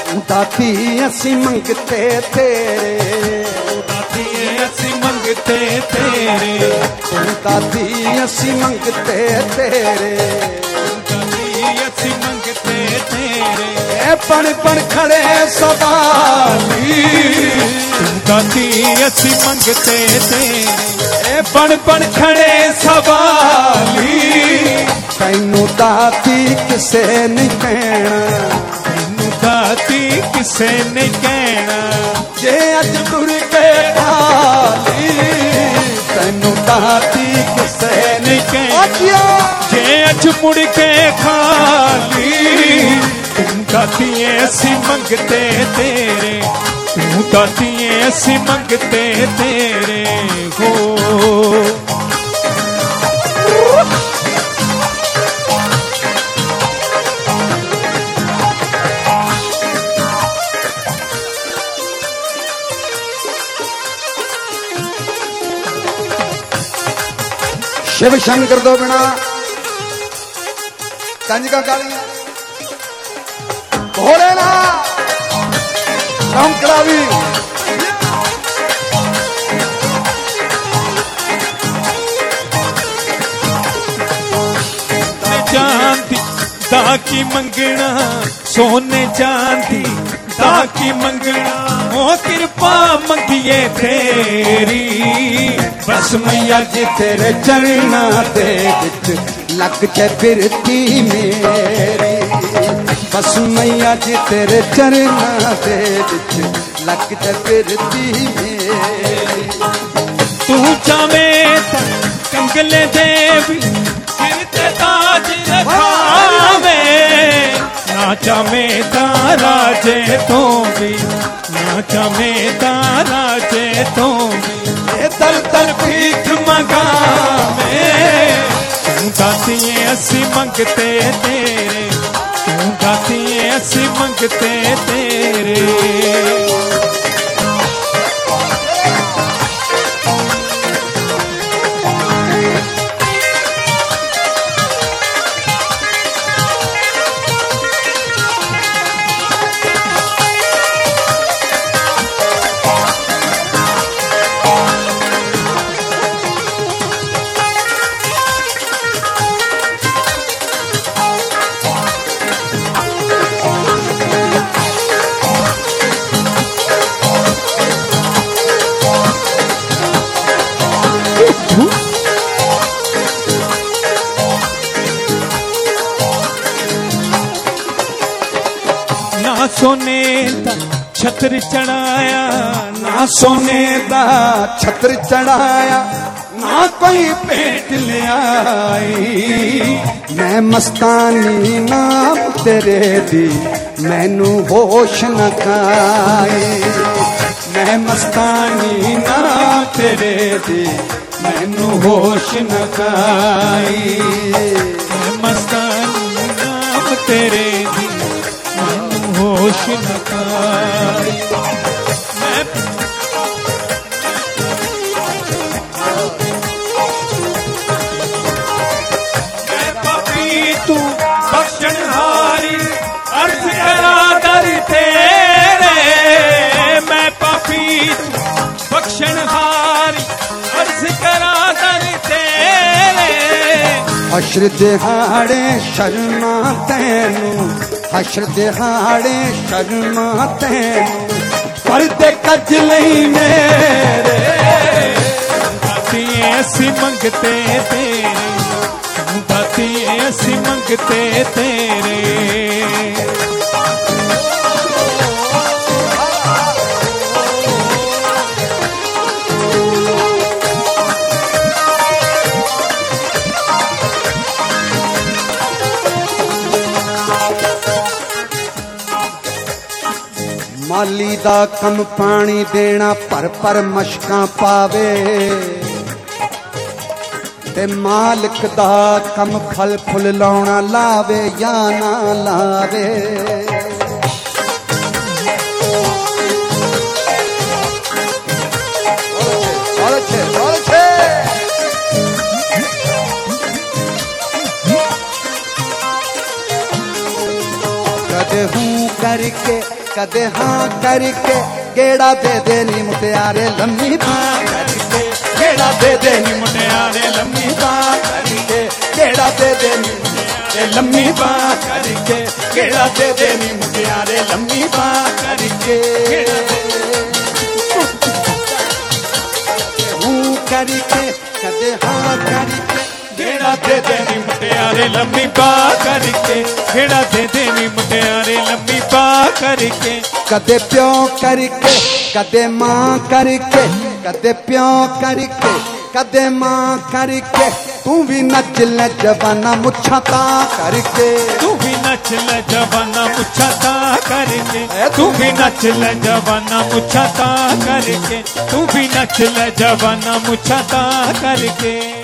दाती असी मंगते तेरे, दाती असी मंगते तेरे, दाती असी मंगते तेरे, दाती असी मंगते तेरे, ए पण पण खड़े सवाली, दाती असी मंगते तेरे, ए पण पण खड़े सवाली, तैनू दाती किसे नहीं कहना, तैनू दाती किसे नहीं कहना, जे अज तुर के खाली, तैनू दाती किसे नहीं कहना, जे अज मुड़ के खाली, तू दाती ऐसी मंगते तेरे, तू दाती ऐसी मंगते तेरे हो। शिव शंकर दो बिना कंजका काली भोलेनाथ राम कड़ावी चांदी ताकि मंगना, सोने चांदी ताकि मंगना, ओ कृपा मंगिए तेरी, बस मैया जी तेरे चरना दे विच लग जाए बिरती मेरी, बस मैया जी तेरे चरना दे विच लग जाए बिरती मेरी, तू चावे कंगले देवी गिरते ताज रखावे, ना चावे तारा जे तो भी, ना चावे तारा जे तो भी, दल दल भीख मंगावे, तू दाती असी मंगते तेरे, तू दाती असी मंगते तेरे। ना सोने दा छत्र चढ़ाया, ना सोने दा छत्र चढ़ाया, ना कोई पेट ले आई, मैं मस्तानी नाम तेरे दी मैनू होश न खाई, मैं मस्तानी नाम तेरे दी मैनू होश न खाई, मैं मस्तानी नाम तेरे दी मैनू होश न खाई, मैं पापी तू बख्शनहारी, अर्ज करा दर तेरे, मैं पापी तू बख्शनहारी, अर्ज करा दर तेरे, हश्र दिहाड़े शर्मा तैनू, हश्र दिहाड़े शर्मा तैनू, पर्दे कज लई मेरे, दाती ऐसी मंगते तेरे, दाती ऐसी मंगते तेरे। माली दा कम पानी देना पर पर मशकां पावे, ते मालिक दा कम फल फुल लाउना लावे या ना लावे, कद हूँ करके कदे हाँ करके गेड़ा दे दे नी मुटियारे लम्मी बांह करके गेड़ा दे दे नी मुटियारे लम्मी बांह करके गेड़ा दे दे नी मुटियारे लम्मी बांह करके गेड़ा दे दे नी मुटियारे लम्मी बांह करके करके कदे हाँ करके गेड़ा दे दे नी मुटियारे लम्मी बांह करके गेड़ा दे दे नी मुटियारे लम्मी बांह करके कदे प्यो करके कदे माँ करके कदे प्यो करके कदे माँ करके तू भी नच ले जवाना मुच्छा ता करके तू भी नच ले जवाना मुच्छा ता करके तू भी नच ले जवाना मुच्छा ता करके तू भी नच ले जवाना मुच्छा ता करके